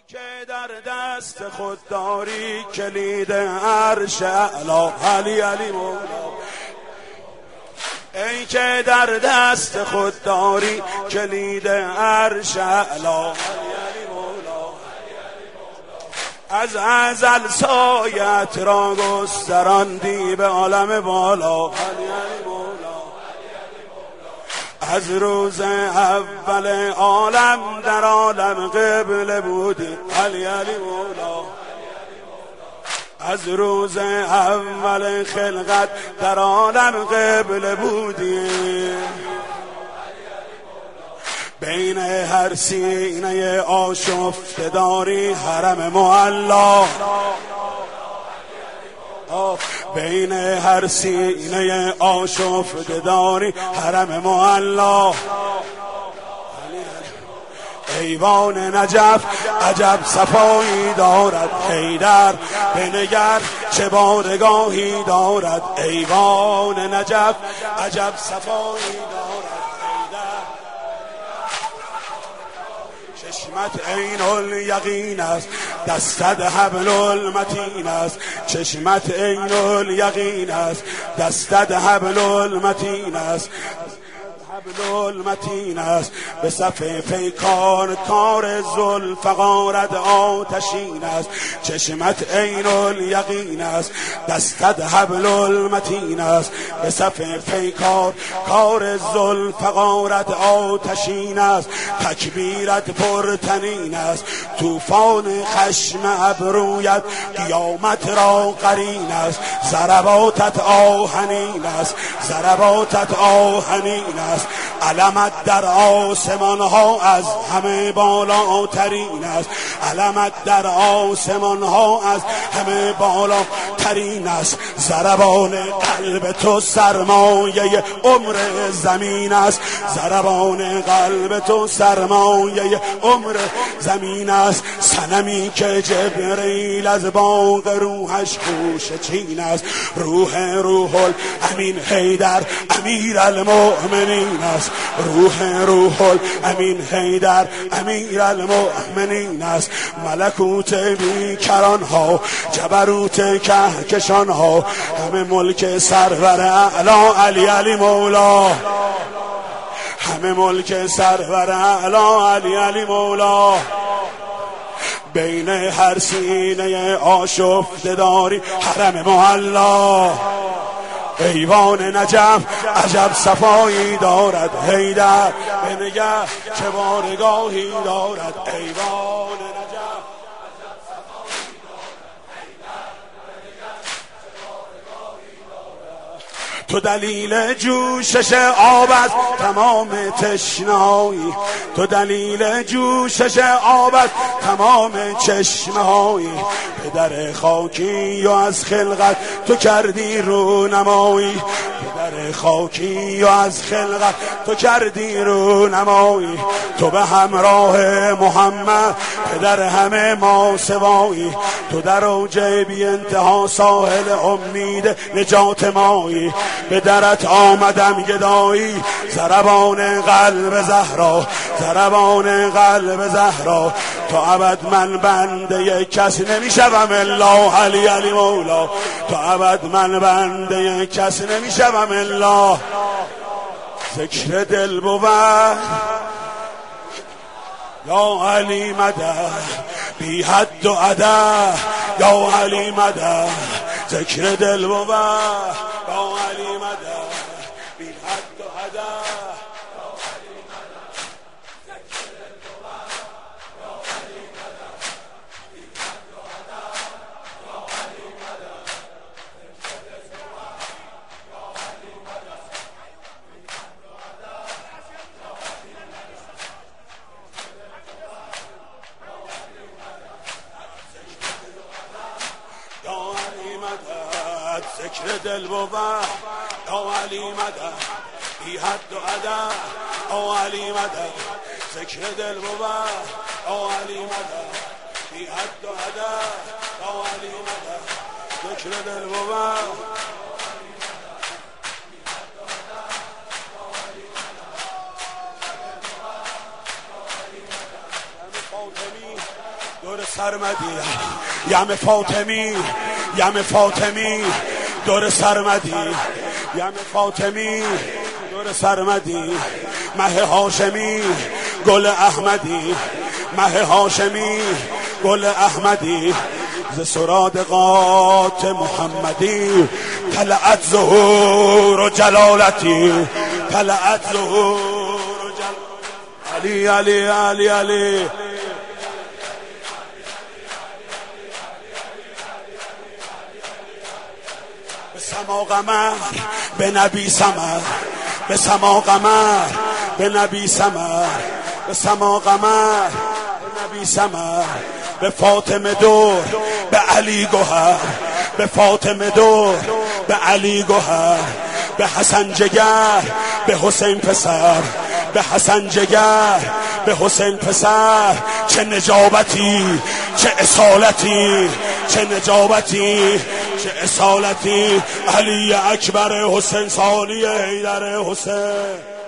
که در دست خود داری کلید عرش اعلی، علی علی مولا. ای که در دست خود داری کلید عرش اعلی، علی علی مولا. از ازل سایت را گستراندی به عالم بالا، علی علی مولا. از روز اول عالم در عالم قبله بودی، علی علی مولا. از روز اول خلقت در عالم قبله بودی. بین هر سینه آشفته داری حرم معلا، بین هر سینه آشفته داری حرم معلا. ایوان نجف عجب صفایی دارد حیدر، بنگر چه بارگاهی دارد. ایوان نجف عجب صفایی دارد حیدر. چشمت عین الیقین است، دستت حبل المتین است. چشمت عین الیقین است، دستت حبل المتین است. حبل المتین است به صف پیکان کار ذوالفقارت آتشین است. چشمت عین الیقین است، دستت حبل المتین است. به صف پیکار کار ذوالفقارت آتشین است. تکبیرت پرتنین است، طوفان خشم ابرویت قیامت را قرین است. ضرباتت آهنین است، ضرباتت آهنین است. علمت در آسمان ها از همه بالاترین است. علمت در آسمان ها از همه بالاترین است. ضربان قلب تو سرمایه عمر زمین است. ضربان قلب تو سرمایه عمر زمین است. صنمی که جبرئیل از باغ روحش خوش چین است. روح الامین حیدر امیر المؤمنین است. روح الامین حیدر امیر المؤمنین است. ملکوت بیکران ها، جبروت کهکشان ها، همه ملک سرور اعلی علی علی مولا. همه ملک سرور اعلی علی علی مولا. بین هر سینه آشفته داری حرم معلا. ایوان نجف عجب صفایی دارد حیدر، بنگر چه بارگاهی دارد. ایوان نجف عجب صفایی دارد حیدر، بنگر چه بارگاهی دارد. تو دلیل جوشش آب از تمام تشنهایی، تو دلیل جوشش آب از تمام چشمهایی. پدر خاکی و از خلقت تو کردی رونمایی. پدر خاکی و از خلقت تو کردی رونمایی. تو به همراه محمد پدر همه ما سوایی. تو در اوج بی انتها ساحل امید نجات مایی. به درت آمدم گدایی، ضربان قلب زهرا، ضربان قلب زهرا. تا ابد من بنده کس نمیشوم الا علی علی مولا. تا ابد من بنده کس نمیشوم الا. ذکر دل بود یا علی مدد بی حد و عدد، یا علی مدد. ذکر دل بود یا علی مدد بی حد و عدد. ذکر دل بود یا علی مدد بی حد و عدد، یا علی مدد. ذکر دل بود یا علی مدد بی حد و عدد، یا علی مدد. ذکر دل بود فاطمی دور سرمدی یم فاطمی یم فاطمی دور سرمدی یم فاطمی دور سرمدی مه هاشمی گل احمدی مه هاشمی گل احمدی ز سرادقات محمدی طلعت ظهور و جلالتی طلعت ظهور و جلالتی علی علی علی علی به سما قمر به نبی سمر به سما قمر به نبی سمر به سما قمر به نبی سمر به فاطمه دور به علی گوهر به فاطمه دور به علی گوهر به حسن جگر به حسین پسر به حسن جگر به حسین پسر چه نجابتی چه اصالتی چه نجابتی چه اصالتی علی اکبر حسین ثانی حیدر حسین